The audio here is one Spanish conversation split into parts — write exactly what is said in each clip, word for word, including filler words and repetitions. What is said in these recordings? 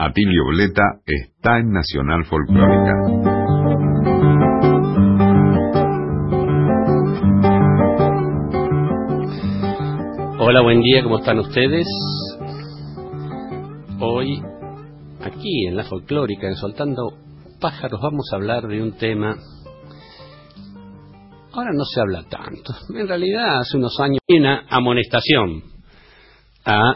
Atilio Bleta está en Nacional Folclórica. Hola, buen día, ¿cómo están ustedes? Hoy, aquí en la Folclórica, en Soltando Pájaros, vamos a hablar de un tema. Ahora no se habla tanto. En realidad, hace unos años, una amonestación a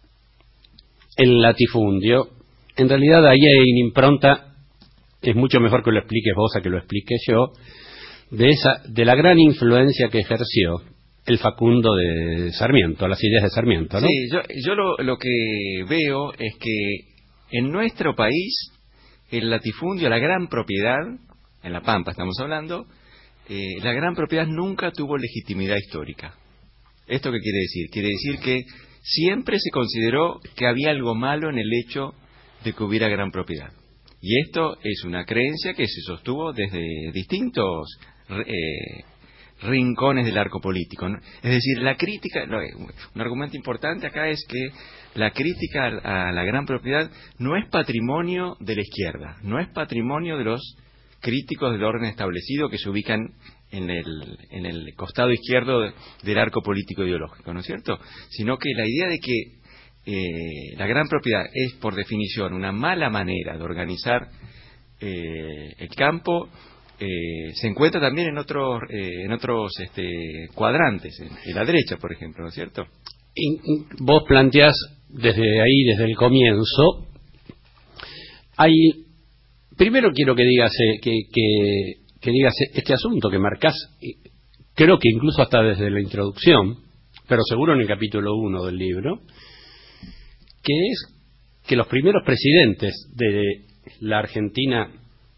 el latifundio. En realidad, ahí hay una impronta, es mucho mejor que lo expliques vos a que lo explique yo, de esa, de la gran influencia que ejerció el Facundo de Sarmiento, las ideas de Sarmiento, ¿no? Sí, yo, yo lo, lo que veo es que en nuestro país el latifundio, la gran propiedad, en La Pampa estamos hablando, eh, la gran propiedad nunca tuvo legitimidad histórica. ¿Esto qué quiere decir? Quiere decir que siempre se consideró que había algo malo en el hecho de que hubiera gran propiedad. Y esto es una creencia que se sostuvo desde distintos eh, rincones del arco político, ¿no? Es decir, la crítica, no, un argumento importante acá es que la crítica a, a la gran propiedad no es patrimonio de la izquierda, no es patrimonio de los críticos del orden establecido que se ubican en el, en el costado izquierdo de, del arco político ideológico, ¿no es cierto? Sino que la idea de que eh, la gran propiedad es, por definición, una mala manera de organizar eh, el campo, eh, se encuentra también en otros, eh, en otros este, cuadrantes, en, en la derecha, por ejemplo, ¿no es cierto? Y, y vos planteás desde ahí, desde el comienzo, hay... Primero quiero que digas, eh, que, que, que digas este asunto que marcás, creo que incluso hasta desde la introducción, pero seguro en el capítulo uno del libro, que es que los primeros presidentes de la Argentina,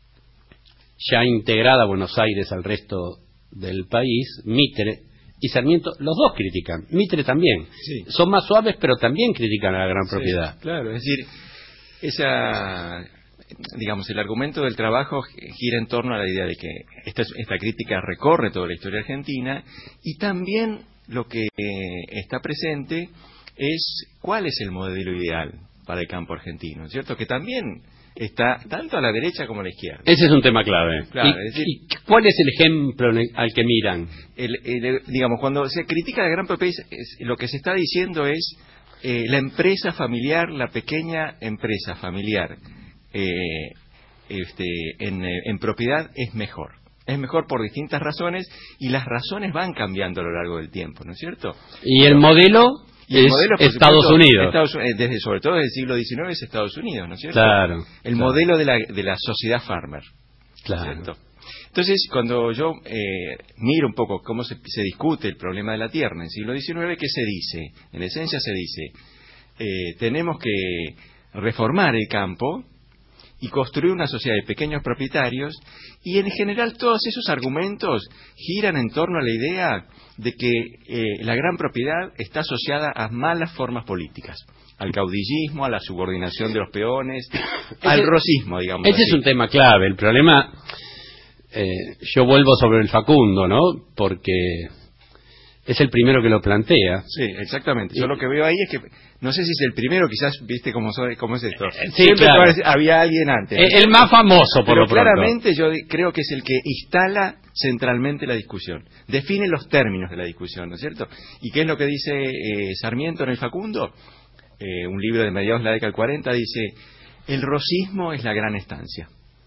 ya integrada a Buenos Aires al resto del país, Mitre y Sarmiento, los dos critican, Mitre también. Sí. Son más suaves, pero también critican a la gran propiedad. Sí, claro, es decir, esa... digamos, el argumento del trabajo gira en torno a la idea de que esta, esta crítica recorre toda la historia argentina, y también lo que está presente es cuál es el modelo ideal para el campo argentino, ¿cierto? Que también está tanto a la derecha como a la izquierda. Ese es un tema clave. Claro, ¿Y, es decir, ¿Y cuál es el ejemplo al que miran? El, el, digamos, cuando se critica la gran propiedad, es, lo que se está diciendo es eh, la empresa familiar, la pequeña empresa familiar, Eh, este, en, en propiedad es mejor. Es mejor por distintas razones, y las razones van cambiando a lo largo del tiempo, ¿no es cierto? Y Pero, el modelo y el es modelo, Estados supuesto, Unidos. Estados, desde, sobre todo desde el siglo diecinueve es Estados Unidos, ¿no es cierto? Claro. El claro. modelo de la, de la sociedad farmer. Claro. ¿Cierto? Entonces, cuando yo eh, miro un poco cómo se, se discute el problema de la tierra en el siglo diecinueve, ¿qué se dice? En esencia se dice, eh, tenemos que reformar el campo y construir una sociedad de pequeños propietarios, y en general todos esos argumentos giran en torno a la idea de que eh, la gran propiedad está asociada a malas formas políticas, al caudillismo, a la subordinación de los peones, al rosismo, digamos. Ese así. Es un tema clave. El problema, eh, yo vuelvo sobre el Facundo, ¿no? Porque es el primero que lo plantea. Sí, exactamente. Yo lo que veo ahí es que, no sé si es el primero, quizás, viste cómo, son, cómo es esto. Sí, Siempre claro. parece, había alguien antes. El, el más famoso, por Pero lo pronto. claramente yo creo que es el que instala centralmente la discusión. Define los términos de la discusión, ¿no es cierto? ¿Y qué es lo que dice eh, Sarmiento en el Facundo? Eh, un libro de mediados de la década del cuarenta dice, el rosismo es la gran estancia.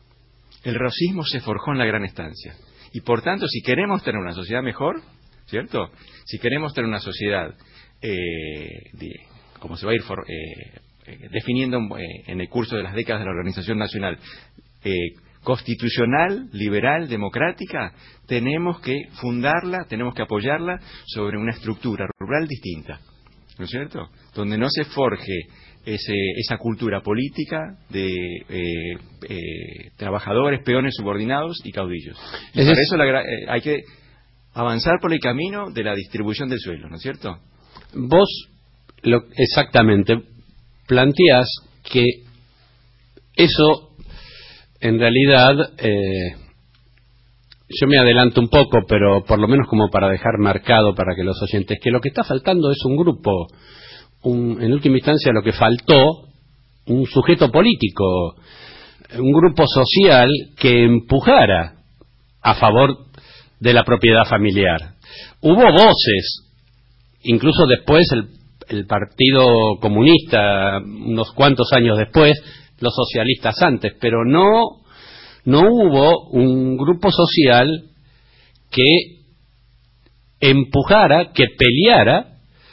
El rosismo se forjó en la gran estancia. Y por tanto, si queremos tener una sociedad mejor, ¿cierto? Si queremos tener una sociedad, eh, de, como se va a ir for, eh, eh, definiendo eh, en el curso de las décadas de la Organización Nacional, eh, constitucional, liberal, democrática, tenemos que fundarla, tenemos que apoyarla sobre una estructura rural distinta, ¿no es cierto? Donde no se forje ese, esa cultura política de eh, eh, trabajadores, peones subordinados y caudillos. Y por eso la, eh, hay que avanzar por el camino de la distribución del suelo, ¿no es cierto? Vos, lo, exactamente, planteás que eso, en realidad, eh, yo me adelanto un poco, pero por lo menos como para dejar marcado para que los oyentes, que lo que está faltando es un grupo, un, en última instancia lo que faltó un sujeto político, un grupo social que empujara a favor de la propiedad familiar. Hubo voces, incluso después el, el Partido Comunista, unos cuantos años después, los socialistas antes, pero no, no hubo un grupo social que empujara, que peleara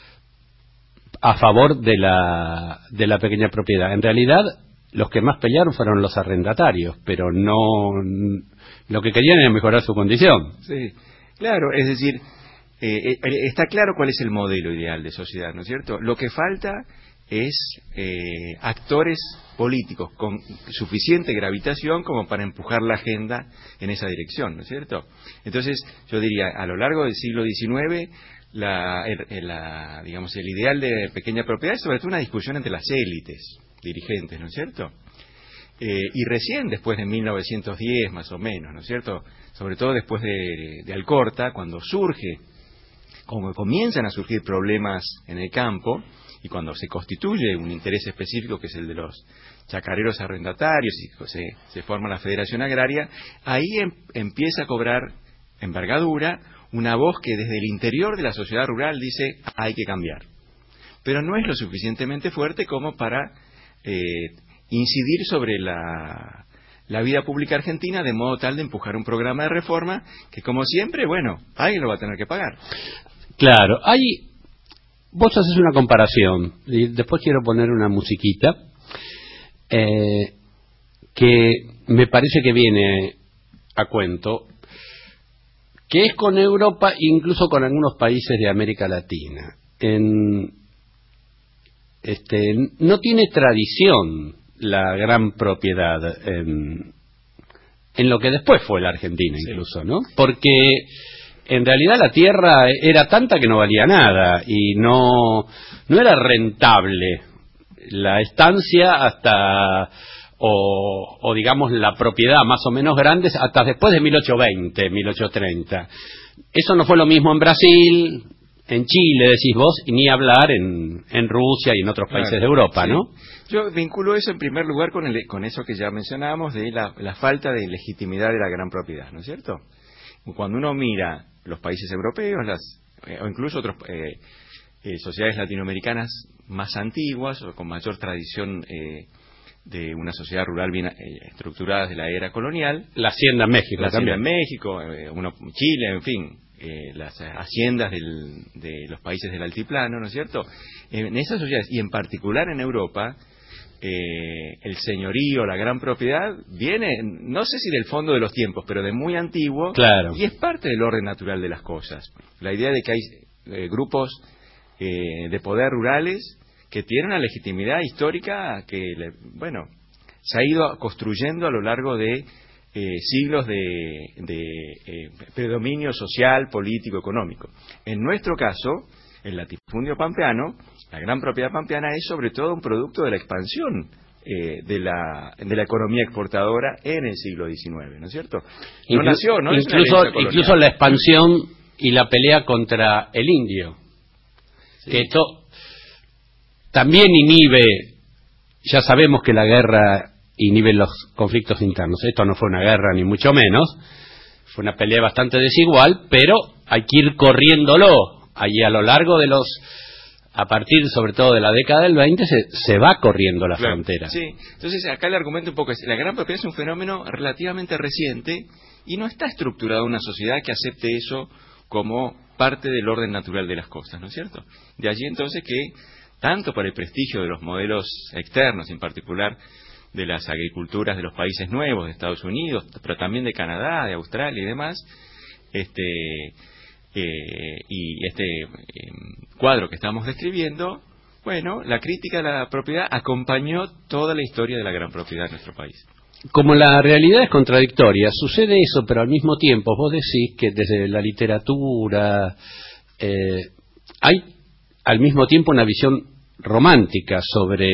a favor de la, de la pequeña propiedad. En realidad, los que más pelearon fueron los arrendatarios, pero no, lo que querían era mejorar su condición. Sí, claro, es decir, eh, eh, está claro cuál es el modelo ideal de sociedad, ¿no es cierto? Lo que falta es eh, actores políticos con suficiente gravitación como para empujar la agenda en esa dirección, ¿no es cierto? Entonces, yo diría, a lo largo del siglo diecinueve, la, el, la, digamos, el ideal de pequeña propiedad es sobre todo una discusión entre las élites dirigentes, ¿no es cierto? Eh, y recién después de mil novecientos diez, más o menos, ¿no es cierto? Sobre todo después de, de Alcorta, cuando surge, como comienzan a surgir problemas en el campo, y cuando se constituye un interés específico que es el de los chacareros arrendatarios y se, se forma la Federación Agraria, ahí em, empieza a cobrar envergadura una voz que desde el interior de la sociedad rural dice hay que cambiar. Pero no es lo suficientemente fuerte como para eh, incidir sobre la, la vida pública argentina de modo tal de empujar un programa de reforma que, como siempre, bueno, alguien lo va a tener que pagar. Claro, hay... Vos haces una comparación, y después quiero poner una musiquita, eh, que me parece que viene a cuento, que es con Europa, incluso con algunos países de América Latina. En, este, no tiene tradición la gran propiedad en, en lo que después fue la Argentina, incluso, sí, ¿no? Porque en realidad la tierra era tanta que no valía nada y no, no era rentable la estancia hasta, o, o digamos la propiedad más o menos grande hasta después de mil ochocientos veinte, mil ochocientos treinta. Eso no fue lo mismo en Brasil, en Chile, decís vos, y ni hablar en, en Rusia y en otros países, claro, de Europa, sí, ¿no? Yo vinculo eso en primer lugar con, el, con eso que ya mencionábamos de la, la falta de legitimidad de la gran propiedad, ¿no es cierto? Cuando uno mira los países europeos, las, eh, o incluso otras eh, eh, sociedades latinoamericanas más antiguas o con mayor tradición eh, de una sociedad rural bien eh, estructurada de la era colonial. La hacienda en México La hacienda también. en México, eh, uno, Chile, en fin, eh, las haciendas del, de los países del altiplano, ¿no es cierto? En esas sociedades, y en particular en Europa, Eh, el señorío, la gran propiedad, viene, no sé si del fondo de los tiempos, pero de muy antiguo, claro, y es parte del orden natural de las cosas. La idea de que hay eh, grupos eh, de poder rurales que tienen una legitimidad histórica que, le, bueno, se ha ido construyendo a lo largo de eh, siglos de, de eh, predominio social, político, económico. En nuestro caso, el latifundio pampeano, la gran propiedad pampeana es sobre todo un producto de la expansión eh, de, la, de la economía exportadora en el siglo diecinueve, ¿no es cierto? No Inclu nació, no incluso, es una herencia colonial. Incluso la expansión y la pelea contra el indio, sí, que esto también inhibe, ya sabemos que la guerra inhibe los conflictos internos, esto no fue una guerra ni mucho menos, fue una pelea bastante desigual, pero hay que ir corriéndolo. Allí a lo largo de los, a partir sobre todo de la década del veinte, se, se va corriendo la, claro, frontera. Sí, entonces acá el argumento un poco es, la gran propiedad es un fenómeno relativamente reciente y no está estructurada una sociedad que acepte eso como parte del orden natural de las cosas, ¿no es cierto? De allí entonces que, tanto para el prestigio de los modelos externos, en particular de las agriculturas de los países nuevos, de Estados Unidos, pero también de Canadá, de Australia y demás, este... Eh, y este eh, cuadro que estamos describiendo, bueno, la crítica a la propiedad acompañó toda la historia de la gran propiedad de nuestro país. Como la realidad es contradictoria, sucede eso, pero al mismo tiempo vos decís que desde la literatura eh, hay al mismo tiempo una visión romántica sobre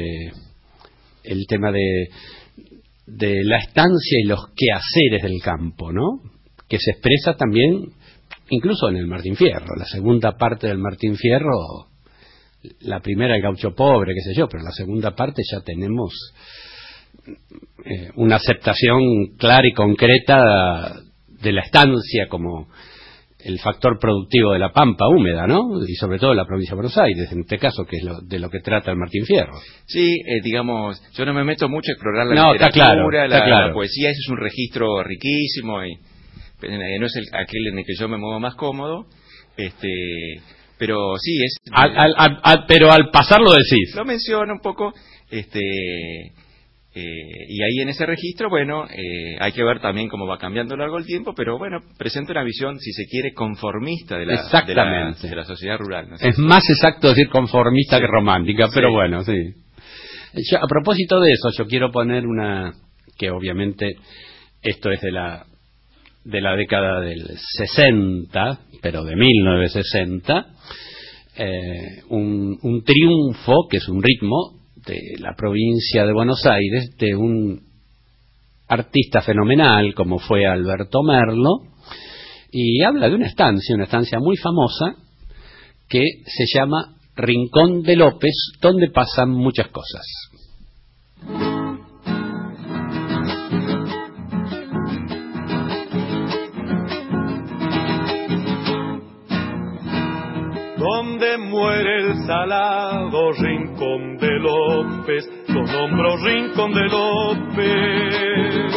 el tema de, de la estancia y los quehaceres del campo, ¿no? Que se expresa también incluso en el Martín Fierro. La segunda parte del Martín Fierro la primera el gaucho pobre, qué sé yo, pero en la segunda parte ya tenemos eh, una aceptación clara y concreta de la estancia como el factor productivo de la pampa húmeda, ¿no? Y sobre todo de la provincia de Buenos Aires, en este caso, que es lo, de lo que trata el Martín Fierro. Sí, eh, digamos, yo no me meto mucho a explorar la no, literatura, está claro, la, está claro. la poesía, ese es un registro riquísimo y eh, no es el, aquel en el que yo me muevo más cómodo, este, pero sí es. Al, al, al, al, pero al pasarlo decís. Lo menciono un poco, este. Eh, y ahí en ese registro, bueno, eh, hay que ver también cómo va cambiando a lo largo del tiempo, pero bueno, presenta una visión, si se quiere, conformista de la, de la, de la sociedad rural. ¿No? Es más exacto decir conformista sí. que romántica, pero sí. bueno, sí. Yo, a propósito de eso, yo quiero poner una, que obviamente esto es de la de la década del sesenta, pero de mil novecientos sesenta, eh, un, un triunfo, que es un ritmo, de la provincia de Buenos Aires, de un artista fenomenal como fue Alberto Merlo, y habla de una estancia, una estancia muy famosa que se llama Rincón de López, donde pasan muchas cosas. Donde muere el salado Rincón de López, lo nombro Rincón de López.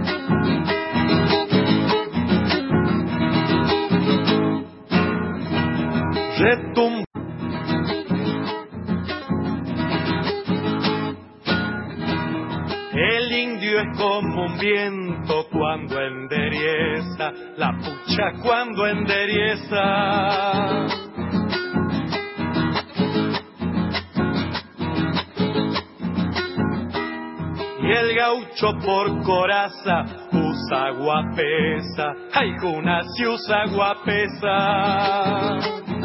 Retum El indio es como un viento cuando enderieza, la pucha cuando enderieza. Y el gaucho por coraza usa guapesa, ay cuna si usa guapesa.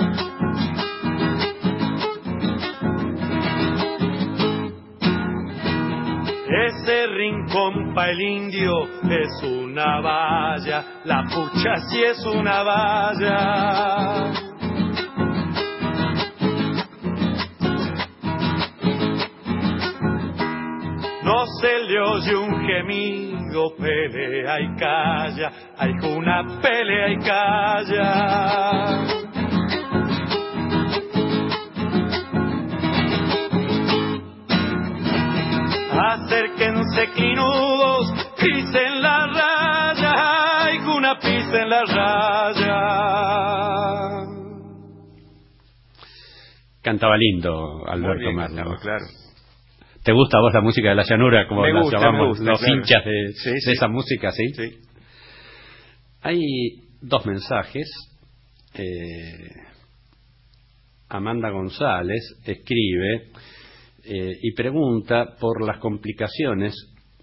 Ese rincón pa' el indio es una valla, la pucha si es una valla. No se le oye un gemido, pelea y calla, hay una pelea y calla. Acérquense clinudos, pisen la raya, hay una pisen la raya. Cantaba lindo Alberto Merlo. Claro. ¿Te gusta a vos la música de la llanura, como me la gusta, llamamos gusta, los claro. hinchas de, sí, de sí. esa música, sí? Sí. Hay dos mensajes. Eh, Amanda González escribe eh, y pregunta por las complicaciones,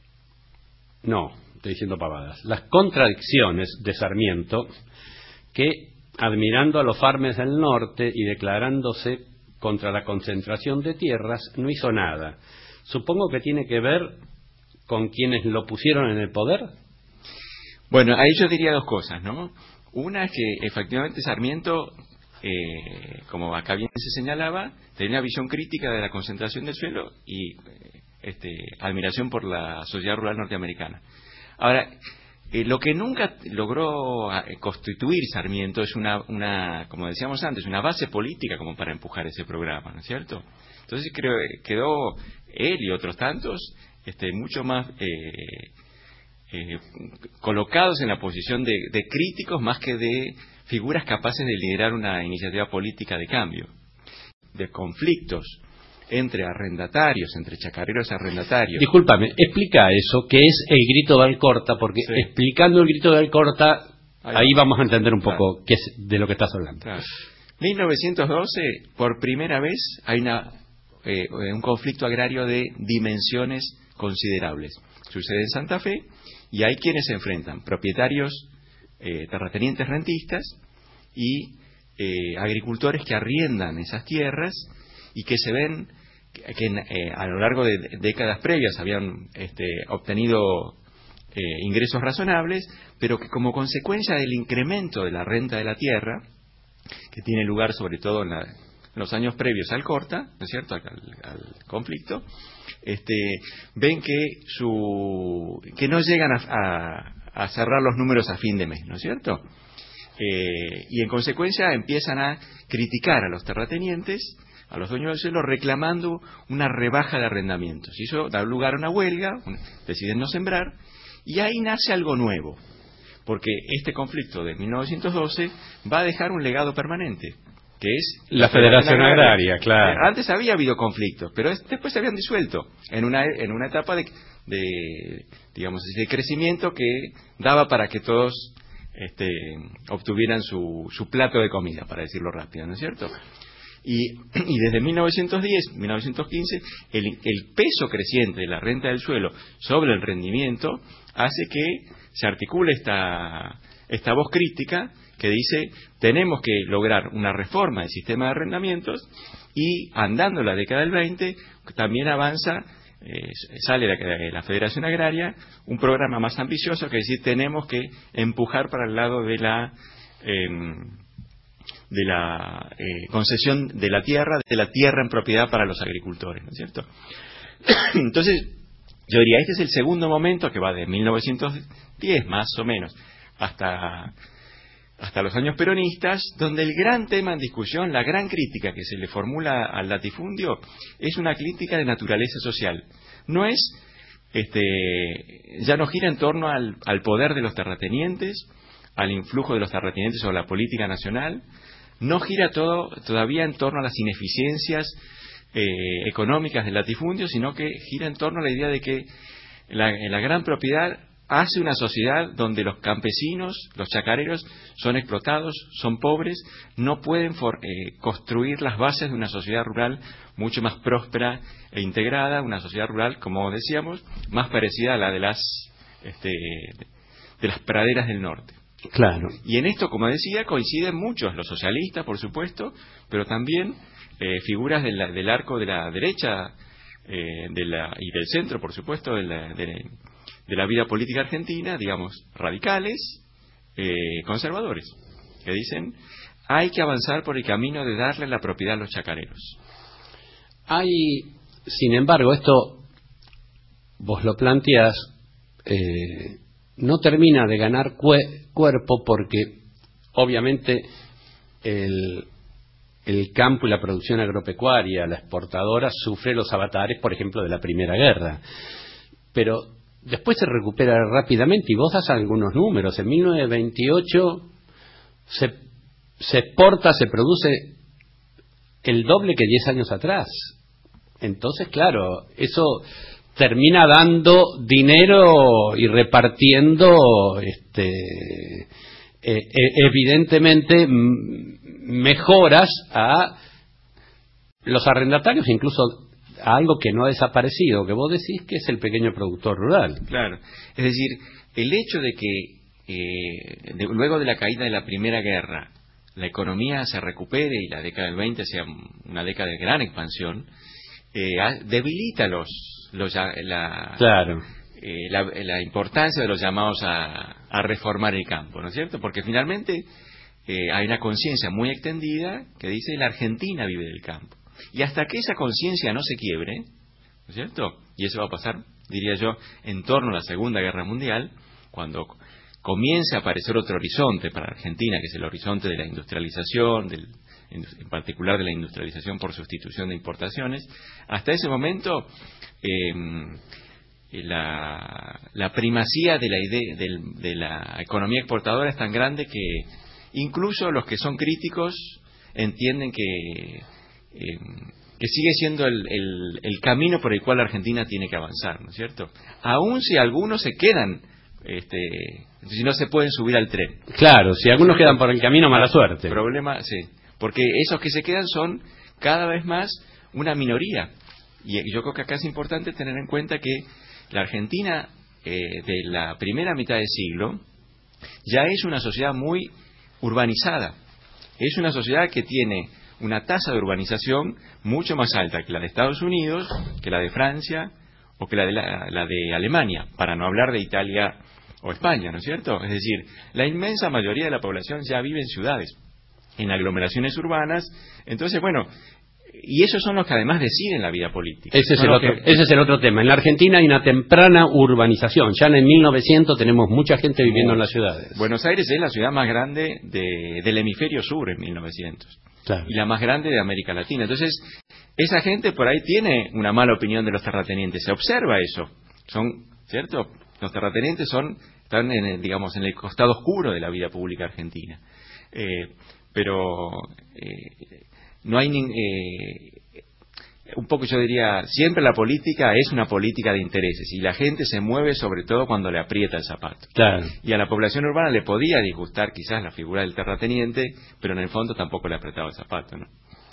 no, estoy diciendo pavadas, las contradicciones de Sarmiento, que admirando a los farmes del norte y declarándose contra la concentración de tierras, no hizo nada. Supongo que tiene que ver con quienes lo pusieron en el poder. Bueno, ahí yo diría dos cosas, ¿no? Una es que efectivamente Sarmiento, eh, como acá bien se señalaba, tenía una visión crítica de la concentración del suelo y eh, este, admiración por la sociedad rural norteamericana. Ahora, eh, lo que nunca logró eh, constituir Sarmiento es una, una, como decíamos antes, una base política como para empujar ese programa, ¿no es cierto? Entonces creo que quedó él y otros tantos este, mucho más eh, eh, colocados en la posición de, de críticos más que de figuras capaces de liderar una iniciativa política de cambio, de conflictos entre arrendatarios, entre chacarreros arrendatarios. Discúlpame, explica eso, que es el grito de Alcorta, porque sí. explicando el grito de Alcorta, ahí, ahí vamos a entender un poco claro. qué es de lo que estás hablando. Claro. mil novecientos doce, por primera vez, hay una, eh, un conflicto agrario de dimensiones considerables. Sucede en Santa Fe y hay quienes se enfrentan, propietarios, eh, terratenientes rentistas y eh, agricultores que arriendan esas tierras y que se ven que eh, a lo largo de décadas previas habían este, obtenido eh, ingresos razonables, pero que como consecuencia del incremento de la renta de la tierra, que tiene lugar sobre todo en la, en los años previos al Corta, ¿no es cierto?, al, al conflicto, este, ven que su que no llegan a, a, a cerrar los números a fin de mes, ¿no es cierto? Eh, y en consecuencia empiezan a criticar a los terratenientes, a los dueños del suelo, reclamando una rebaja de arrendamientos. Y eso da lugar a una huelga, deciden no sembrar, y ahí nace algo nuevo, porque este conflicto de mil novecientos doce va a dejar un legado permanente, que es la, la Federación, Federación Agraria, Agraria, claro. Antes había habido conflictos, pero es, después se habían disuelto en una en una etapa de, de digamos de crecimiento que daba para que todos este, obtuvieran su, su plato de comida, para decirlo rápido, ¿no es cierto? Y, y desde mil novecientos diez, mil novecientos quince, el, el peso creciente de la renta del suelo sobre el rendimiento hace que se articule esta, esta voz crítica que dice, tenemos que lograr una reforma del sistema de arrendamientos, y andando la década del veinte también avanza, eh, sale la, la Federación Agraria, un programa más ambicioso, que es decir, tenemos que empujar para el lado de la... Eh, de la eh, concesión de la tierra, de la tierra en propiedad para los agricultores, ¿no es cierto? Entonces, yo diría, este es el segundo momento, que va de mil novecientos diez, más o menos, hasta, hasta los años peronistas, donde el gran tema en discusión, la gran crítica que se le formula al latifundio, es una crítica de naturaleza social. No es, este, ya no gira en torno al, al poder de los terratenientes, al influjo de los terratenientes sobre la política nacional, no gira todo todavía en torno a las ineficiencias eh, económicas del latifundio, sino que gira en torno a la idea de que la, la gran propiedad hace una sociedad donde los campesinos, los chacareros, son explotados, son pobres, no pueden for, eh, construir las bases de una sociedad rural mucho más próspera e integrada, una sociedad rural, como decíamos, más parecida a la de las, este, de las praderas del norte. Claro. Y en esto, como decía, coinciden muchos, los socialistas, por supuesto, pero también eh, figuras de la, del arco de la derecha eh, de la, y del centro, por supuesto, de la, de, de la vida política argentina, digamos, radicales, eh, conservadores, que dicen, hay que avanzar por el camino de darle la propiedad a los chacareros. Hay, sin embargo, esto vos lo planteás, eh, no termina de ganar cue- cuerpo porque obviamente el, el campo y la producción agropecuaria, la exportadora, sufre los avatares, por ejemplo, de la Primera Guerra. Pero después se recupera rápidamente, y vos das algunos números. En mil novecientos veintiocho se, se exporta, se produce el doble que diez años atrás. Entonces, claro, eso termina dando dinero y repartiendo, este, eh, evidentemente, m- mejoras a los arrendatarios, incluso a algo que no ha desaparecido, que vos decís que es el pequeño productor rural. Claro, es decir, el hecho de que eh, de, luego de la caída de la Primera Guerra la economía se recupere y la década del veinte sea una década de gran expansión, eh, debilita los, los la, claro. eh, la, la importancia de los llamados a, a reformar el campo, ¿no es cierto? Porque finalmente eh, hay una conciencia muy extendida que dice la Argentina vive del campo. Y hasta que esa conciencia no se quiebre, ¿no es cierto? Y eso va a pasar, diría yo, en torno a la Segunda Guerra Mundial, cuando comience a aparecer otro horizonte para Argentina, que es el horizonte de la industrialización, del, en particular de la industrialización por sustitución de importaciones. Hasta ese momento, eh, la, la primacía de la, idea, de, de la economía exportadora es tan grande que incluso los que son críticos entienden que Eh, que sigue siendo el, el, el camino por el cual la Argentina tiene que avanzar, ¿no es cierto? Aún si algunos se quedan, este, si no se pueden subir al tren. Claro, si algunos quedan por el camino, mala suerte. Problema, sí, porque esos que se quedan son cada vez más una minoría. Y yo creo que acá es importante tener en cuenta que la Argentina eh, de la primera mitad del siglo ya es una sociedad muy urbanizada. Es una sociedad que tiene una tasa de urbanización mucho más alta que la de Estados Unidos, que la de Francia o que la de, la, la de Alemania, para no hablar de Italia o España, ¿no es cierto? Es decir, la inmensa mayoría de la población ya vive en ciudades. en aglomeraciones urbanas. Entonces, bueno, y esos son los que además deciden la vida política. Ese es, el otro, que... ese es el otro tema. En la Argentina hay una temprana urbanización. Ya en mil novecientos tenemos mucha gente viviendo en las ciudades. Buenos Aires es la ciudad más grande de, del hemisferio sur en mil novecientos. Claro. Y la más grande de América Latina. Entonces, esa gente por ahí tiene una mala opinión de los terratenientes. Se observa eso. Son, ¿cierto? Los terratenientes son, están en el, digamos, en el costado oscuro de la vida pública argentina. Eh, pero eh, no hay ni, eh, un poco yo diría, siempre la política es una política de intereses y la gente se mueve sobre todo cuando le aprieta el zapato. Claro. Y a la población urbana le podía disgustar quizás la figura del terrateniente, pero en el fondo tampoco le apretaba el zapato, ¿no?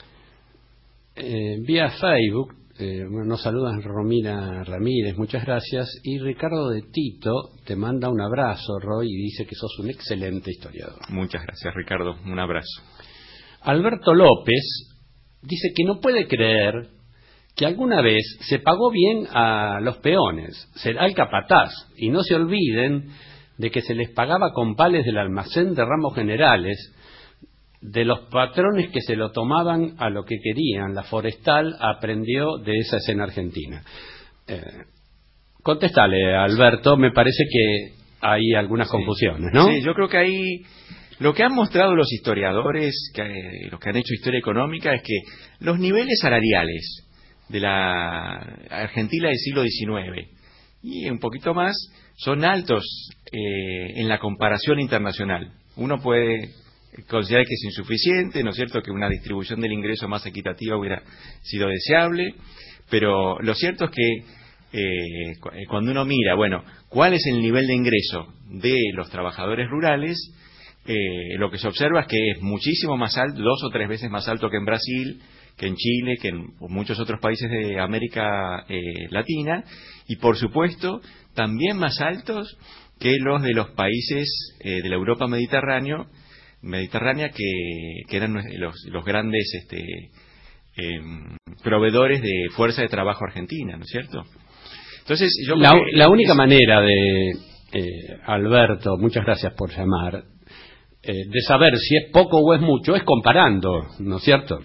Eh, vía Facebook eh, nos saludan Romina Ramírez, muchas gracias, y Ricardo de Tito te manda un abrazo, Roy, y dice que sos un excelente historiador. Muchas gracias, Ricardo, un abrazo. Alberto López dice que no puede creer que alguna vez se pagó bien a los peones, será el capataz, y no se olviden de que se les pagaba con pales del almacén de Ramos Generales, de los patrones que se lo tomaban a lo que querían. La Forestal aprendió de esa escena argentina. Eh, contestale, Alberto, me parece que hay algunas sí. confusiones, ¿no? Sí, yo creo que hay... Lo que han mostrado los historiadores, que, los que han hecho historia económica, es que los niveles salariales de la Argentina del siglo diecinueve y un poquito más son altos eh, en la comparación internacional. Uno puede considerar que es insuficiente, ¿no es cierto?, que una distribución del ingreso más equitativa hubiera sido deseable, pero lo cierto es que eh, cuando uno mira, bueno, cuál es el nivel de ingreso de los trabajadores rurales, eh, lo que se observa es que es muchísimo más alto, dos o tres veces más alto que en Brasil, que en Chile, que en muchos otros países de América eh, Latina, y por supuesto también más altos que los de los países eh, de la Europa mediterráneo, mediterránea que, que eran los, los grandes este, eh, proveedores de fuerza de trabajo argentina, ¿no es cierto? Entonces, yo la, creo que la única es... manera de, eh, Alberto, muchas gracias por llamar, eh, de saber si es poco o es mucho, es comparando, ¿no es cierto?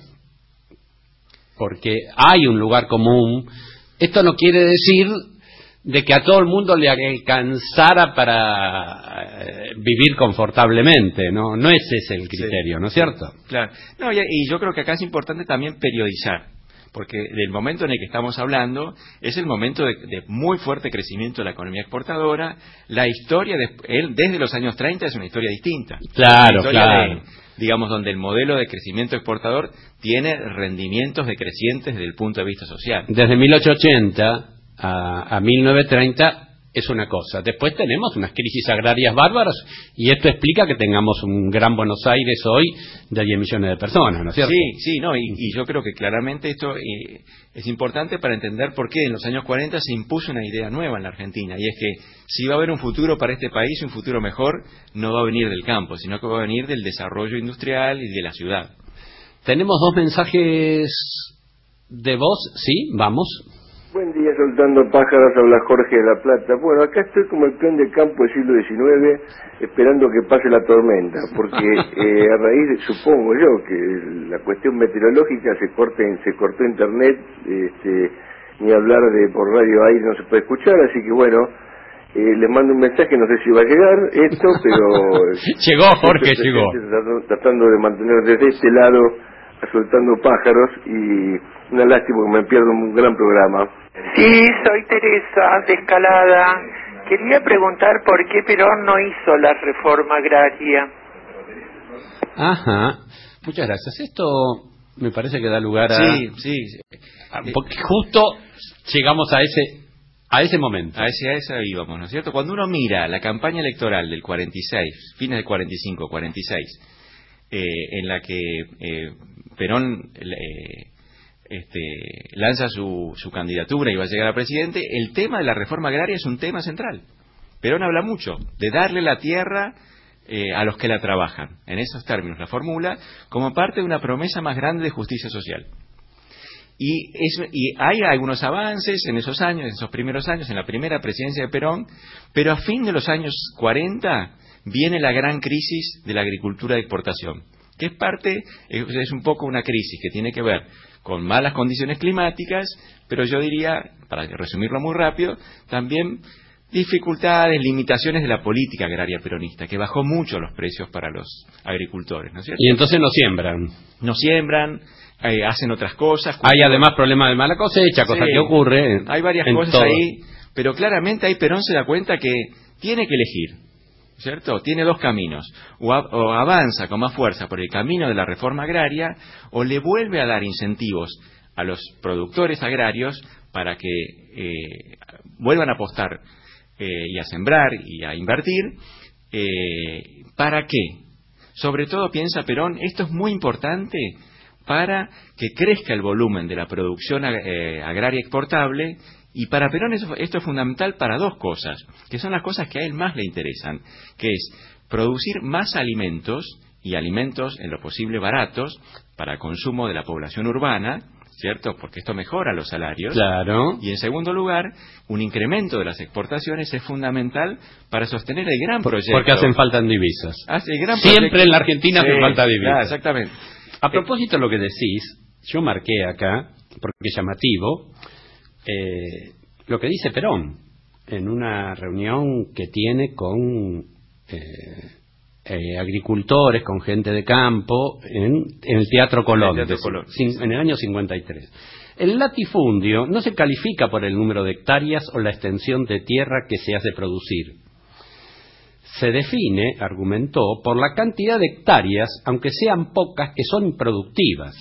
Porque hay un lugar común. Esto no quiere decir de que a todo el mundo le alcanzara para eh, vivir confortablemente, ¿no? No ese es el criterio, sí. ¿No es cierto? Claro. No, y, y yo creo que acá es importante también periodizar, porque del momento en el que estamos hablando es el momento de, de muy fuerte crecimiento de la economía exportadora. La historia, de, él, desde los años treinta, es una historia distinta. Claro, una historia claro. De, digamos, donde el modelo de crecimiento exportador tiene rendimientos decrecientes desde el punto de vista social. Desde mil ochocientos ochenta a, a mil novecientos treinta es una cosa. Después tenemos unas crisis agrarias bárbaras y esto explica que tengamos un gran Buenos Aires hoy de diez millones de personas, ¿no es cierto? Sí, sí, no, y, y yo creo que claramente esto eh, es importante para entender por qué en los años cuarenta se impuso una idea nueva en la Argentina, y es que si va a haber un futuro para este país, un futuro mejor, no va a venir del campo, sino que va a venir del desarrollo industrial y de la ciudad. Tenemos dos mensajes de voz, ¿sí? Vamos. Buen día, soltando pájaros, habla Jorge de La Plata. Bueno, acá estoy como el peón de campo del siglo diecinueve, esperando que pase la tormenta, porque eh, a raíz, de, supongo yo, que la cuestión meteorológica se corte, se cortó internet, este, ni hablar de por radio aire no se puede escuchar, así que bueno, eh, les mando un mensaje, no sé si va a llegar esto, pero... llegó, Jorge, llegó. Tratando, tratando de mantener desde este lado, soltando pájaros, y una lástima que me pierdo un gran programa. Sí, soy Teresa, de Escalada. Quería preguntar por qué Perón no hizo la reforma agraria. Ajá, muchas gracias. Esto me parece que da lugar a... Sí, sí. Porque justo llegamos a ese a ese momento. A ese, a ese íbamos, ¿no es cierto? Cuando uno mira la campaña electoral del cuarenta y seis, fines del cuarenta y cinco, cuarenta y seis, eh, en la que eh, Perón... Eh, Este, lanza su, su candidatura y va a llegar a presidente, el tema de la reforma agraria es un tema central. Perón habla mucho de darle la tierra eh, a los que la trabajan, en esos términos la formula, como parte de una promesa más grande de justicia social. Y, es, y hay algunos avances en esos años, en esos primeros años, en la primera presidencia de Perón, pero a fin de los años cuarenta viene la gran crisis de la agricultura de exportación, que es parte, es un poco una crisis que tiene que ver con malas condiciones climáticas, pero yo diría, para resumirlo muy rápido, también dificultades, limitaciones de la política agraria peronista, que bajó mucho los precios para los agricultores, ¿no es cierto? Y entonces no siembran. No siembran, eh, hacen otras cosas. Hay además problemas de mala cosecha, cosa Sí, que ocurre en, hay varias en cosas todo. ahí, pero claramente ahí Perón se da cuenta que tiene que elegir, ¿cierto? Tiene dos caminos, o, a, o avanza con más fuerza por el camino de la reforma agraria, o le vuelve a dar incentivos a los productores agrarios para que eh, vuelvan a apostar eh, y a sembrar y a invertir. Eh, ¿Para qué? Sobre todo, piensa Perón, esto es muy importante para que crezca el volumen de la producción eh, agraria exportable. Y para Perón eso, esto es fundamental para dos cosas, que son las cosas que a él más le interesan, que es producir más alimentos, y alimentos en lo posible baratos, para consumo de la población urbana, ¿cierto? Porque esto mejora los salarios. Claro. Y en segundo lugar, un incremento de las exportaciones es fundamental para sostener el gran proyecto. Porque hacen falta en divisas. Hace el gran Siempre proyecto. en la Argentina hace Sí, falta divisas. claro, exactamente. A propósito de lo que decís, yo marqué acá, porque es llamativo, Eh, lo que dice Perón en una reunión que tiene con eh, eh, agricultores, con gente de campo en, en el Teatro Colón, el Teatro Colón. de, en el año cincuenta y tres. El latifundio no se califica por el número de hectáreas o la extensión de tierra que se hace producir. Se define, argumentó, por la cantidad de hectáreas, aunque sean pocas, que son improductivas.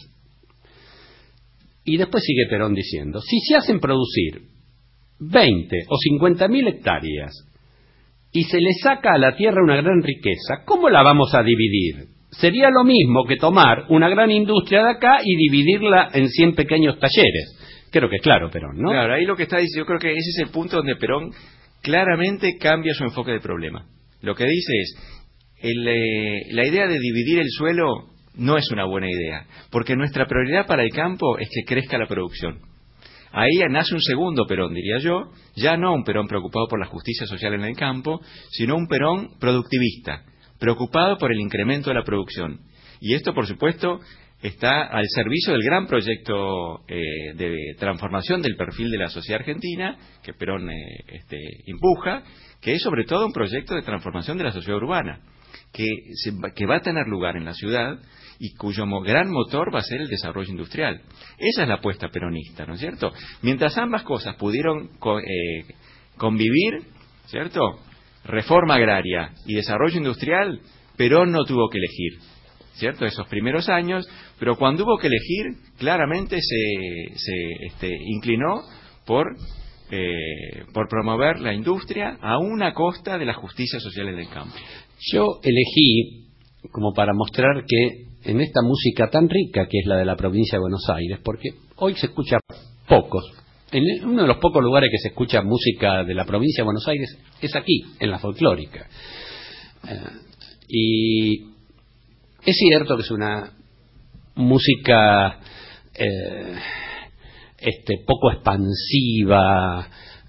Y después sigue Perón diciendo, si se hacen producir veinte o cincuenta mil hectáreas y se le saca a la tierra una gran riqueza, ¿cómo la vamos a dividir? Sería lo mismo que tomar una gran industria de acá y dividirla en cien pequeños talleres. Creo que es claro, Perón, ¿no? Claro, ahí lo que está diciendo, yo creo que ese es el punto donde Perón claramente cambia su enfoque del problema. Lo que dice es, el, eh, la idea de dividir el suelo no es una buena idea, porque nuestra prioridad para el campo es que crezca la producción. Ahí nace un segundo Perón, diría yo, ya no un Perón preocupado por la justicia social en el campo, sino un Perón productivista, preocupado por el incremento de la producción. Y esto, por supuesto, está al servicio del gran proyecto eh, de transformación del perfil de la sociedad argentina, que Perón eh, este, empuja, que es sobre todo un proyecto de transformación de la sociedad urbana, que, se, que va a tener lugar en la ciudad y cuyo gran motor va a ser el desarrollo industrial. Esa es la apuesta peronista, ¿no es cierto? Mientras ambas cosas pudieron co eh, convivir, ¿cierto? Reforma agraria y desarrollo industrial, Perón no tuvo que elegir, ¿cierto? Esos primeros años, pero cuando hubo que elegir, claramente se, se este, inclinó por, eh, por promover la industria a una costa de la justicia social en el campo. Yo elegí como para mostrar que en esta música tan rica que es la de la provincia de Buenos Aires, porque hoy se escucha pocos, en uno de los pocos lugares que se escucha música de la provincia de Buenos Aires es aquí, en la folclórica. Eh, y es cierto que es una música eh, este, poco expansiva,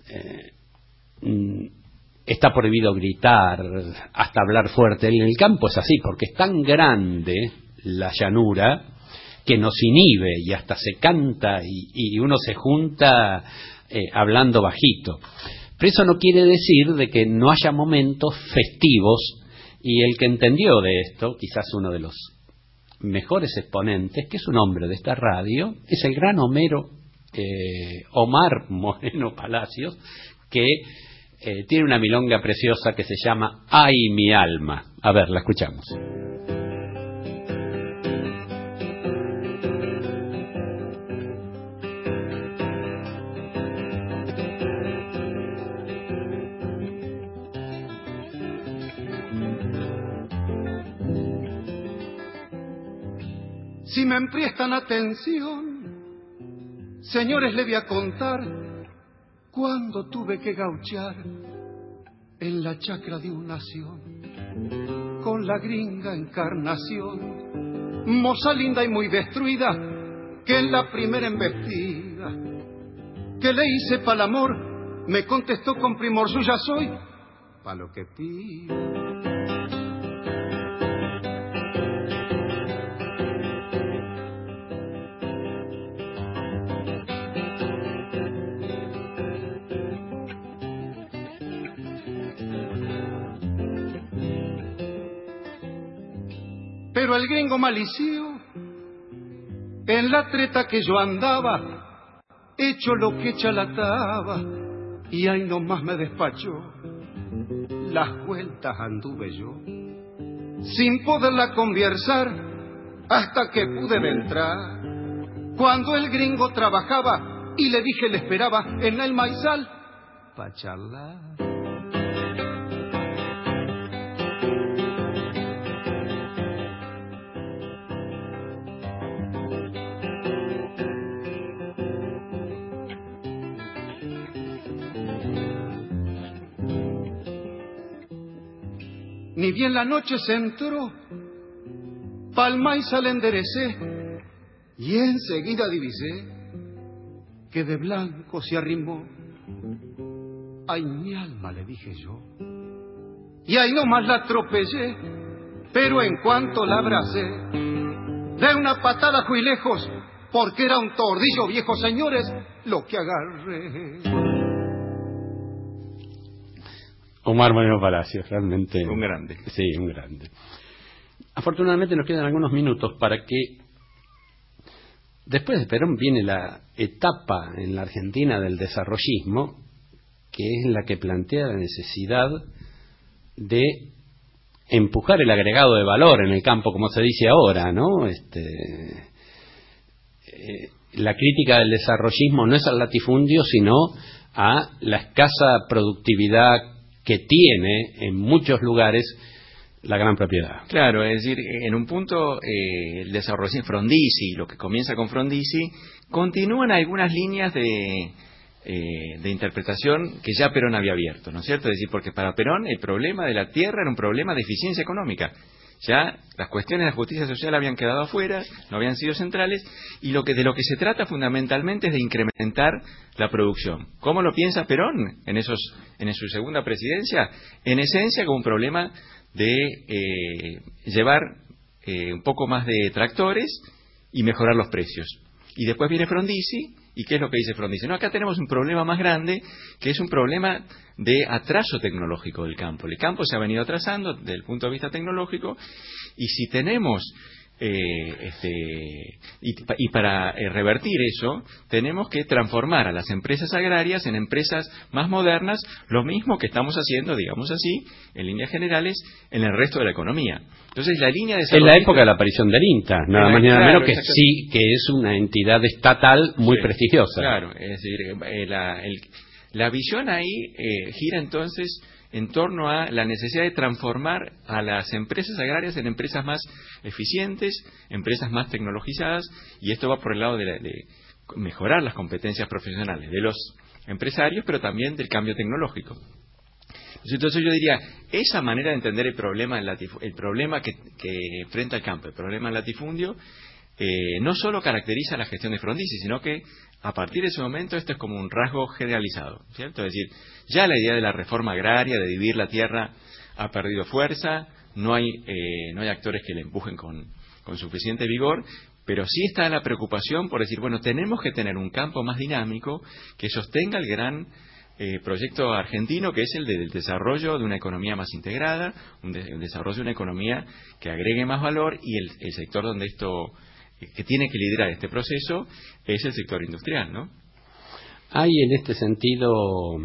eh, está prohibido gritar, hasta hablar fuerte. En el campo es así, porque es tan grande la llanura que nos inhibe y hasta se canta y, y uno se junta eh, hablando bajito. Pero eso no quiere decir de que no haya momentos festivos, y el que entendió de esto, quizás uno de los mejores exponentes, que es un hombre de esta radio, es el gran Homero eh, Omar Moreno Palacios, que Eh, tiene una milonga preciosa que se llama Ay, mi alma. A ver, la escuchamos. Si me prestan atención, señores, le voy a contar cuando tuve que gauchar en la chacra de una nación, con la gringa Encarnación, moza linda y muy destruida, que en la primera embestida que le hice pa'l amor, me contestó con primor, suya soy, pa' lo que pido. Pero el gringo malició, en la treta que yo andaba, hecho lo que chalataba, y ahí nomás me despachó. Las vueltas anduve yo, sin poderla conversar, hasta que pude entrar. Cuando el gringo trabajaba, y le dije le esperaba en el maizal pa' charlar. Ni bien la noche se entró, pa'l maizal enderecé, y enseguida divisé que de blanco se arrimó. Ay, mi alma, le dije yo, y ahí nomás la atropellé, pero en cuanto la abracé, de una patada fui lejos, porque era un tordillo viejo, señores, lo que agarré. Omar Moreno Palacios, realmente... Un grande. Sí, un grande. Afortunadamente nos quedan algunos minutos para que... Después de Perón viene la etapa en la Argentina del desarrollismo, que es la que plantea la necesidad de empujar el agregado de valor en el campo, como se dice ahora, ¿no? Este, eh, la crítica del desarrollismo no es al latifundio, sino a la escasa productividad que tiene en muchos lugares la gran propiedad. Claro, es decir, en un punto eh, el desarrollo Frondizi, lo que comienza con Frondizi, continúan algunas líneas de, eh, de interpretación que ya Perón había abierto, ¿no es cierto? Es decir, porque para Perón el problema de la tierra era un problema de eficiencia económica. Ya las cuestiones de la justicia social habían quedado afuera, no habían sido centrales, y lo que de lo que se trata fundamentalmente es de incrementar la producción. ¿Cómo lo piensa Perón en esos en su segunda presidencia? En esencia, como un problema de eh, llevar eh, un poco más de tractores y mejorar los precios. Y después viene Frondizi, ¿y qué es lo que dice Frondizi? No, acá tenemos un problema más grande, que es un problema de atraso tecnológico del campo. El campo se ha venido atrasando desde el punto de vista tecnológico, y si tenemos eh, este, y, y para eh, revertir eso, tenemos que transformar a las empresas agrarias en empresas más modernas, lo mismo que estamos haciendo, digamos así, en líneas generales, en el resto de la economía. Entonces, la línea de es la época de la aparición del INTA, nada más ni nada claro, menos, que sí, que es una entidad estatal muy sí, prestigiosa. Claro, es decir, eh, la, el, la visión ahí eh, gira entonces en torno a la necesidad de transformar a las empresas agrarias en empresas más eficientes, empresas más tecnologizadas, y esto va por el lado de, la, de mejorar las competencias profesionales de los empresarios, pero también del cambio tecnológico. Entonces yo diría, esa manera de entender el problema, el, el problema que, que enfrenta el campo, el problema del latifundio, eh, no solo caracteriza la gestión de Frondizi, sino que a partir de ese momento esto es como un rasgo generalizado, ¿cierto? Es decir, ya la idea de la reforma agraria, de dividir la tierra, ha perdido fuerza, no hay, eh, no hay actores que le empujen con, con suficiente vigor, pero sí está la preocupación por decir, bueno, tenemos que tener un campo más dinámico que sostenga el gran eh, proyecto argentino, que es el de, del desarrollo de una economía más integrada, un de, el desarrollo de una economía que agregue más valor, y el, el sector donde esto que tiene que liderar este proceso es el sector industrial, ¿no? Hay en este sentido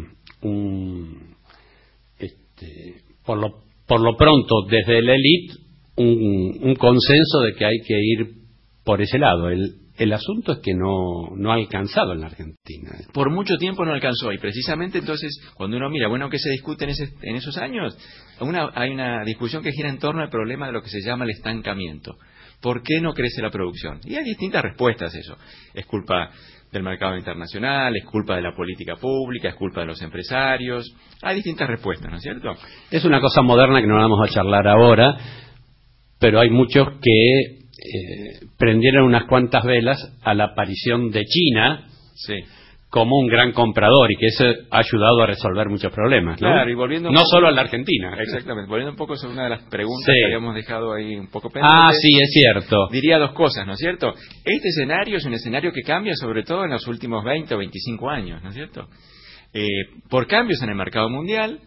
un, este, por lo por lo pronto desde la élite un, un consenso de que hay que ir por ese lado. El, el asunto es que no, no ha alcanzado en la Argentina. Por mucho tiempo no alcanzó, y precisamente entonces cuando uno mira, bueno, ¿qué se discute en, ese, en esos años? Una, hay una discusión que gira en torno al problema de lo que se llama el estancamiento. ¿Por qué no crece la producción? Y hay distintas respuestas a eso. Es culpa del mercado internacional, es culpa de la política pública, es culpa de los empresarios. Hay distintas respuestas, ¿no es cierto? Es una cosa moderna que no vamos a charlar ahora, pero hay muchos que eh, prendieron unas cuantas velas a la aparición de China. Sí. Como un gran comprador, y que eso ha ayudado a resolver muchos problemas, ¿no? Claro, y volviendo no poco, solo a la Argentina. Exactamente, volviendo un poco sobre una de las preguntas sí. que habíamos dejado ahí un poco pendientes. Ah, sí, es cierto. Diría dos cosas, ¿no es cierto? Este escenario es un escenario que cambia sobre todo en los últimos veinte o veinticinco años, ¿no es cierto? Eh, por cambios en el mercado mundial,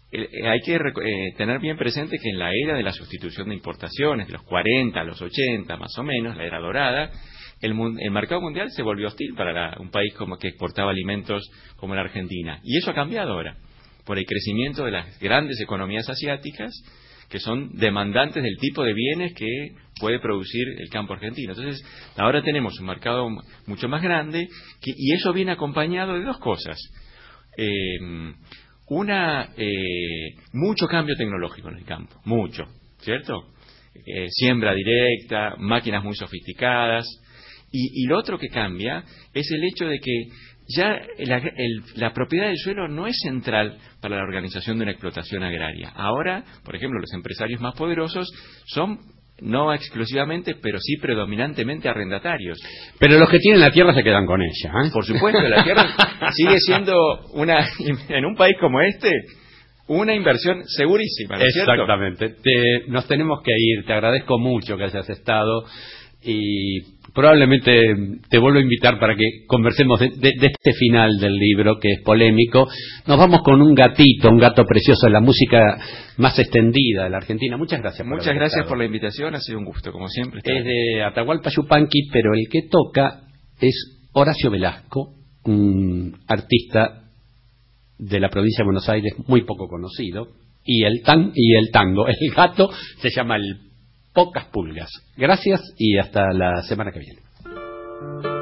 eh, hay que eh, tener bien presente que en la era de la sustitución de importaciones, de los cuarenta a los ochenta más o menos, la era dorada, el, el mercado mundial se volvió hostil para la, un país como que exportaba alimentos como la Argentina. Y eso ha cambiado ahora, por el crecimiento de las grandes economías asiáticas, que son demandantes del tipo de bienes que puede producir el campo argentino. Entonces, ahora tenemos un mercado mucho más grande, que, y eso viene acompañado de dos cosas. Eh, una, eh, mucho cambio tecnológico en el campo, mucho, ¿cierto? Eh, siembra directa, máquinas muy sofisticadas, y, y lo otro que cambia es el hecho de que ya la, el, la propiedad del suelo no es central para la organización de una explotación agraria. Ahora, por ejemplo, los empresarios más poderosos son no exclusivamente, pero sí predominantemente arrendatarios. Pero los que tienen la tierra se quedan con ella, ¿eh? Por supuesto, la tierra sigue siendo una, en un país como este, una inversión segurísima, ¿no es cierto? Exactamente. Te, nos tenemos que ir. Te agradezco mucho que hayas estado y probablemente te vuelvo a invitar para que conversemos de, de, de este final del libro, que es polémico. Nos vamos con un gatito, un gato precioso, la música más extendida de la Argentina. Muchas gracias. Por Muchas gracias estado. por la invitación, ha sido un gusto, como siempre. Es de Atahualpa Yupanqui, pero el que toca es Horacio Velasco, un artista de la provincia de Buenos Aires muy poco conocido, y el, tan, y el tango. El gato se llama el Pocas Pulgas. Gracias y hasta la semana que viene.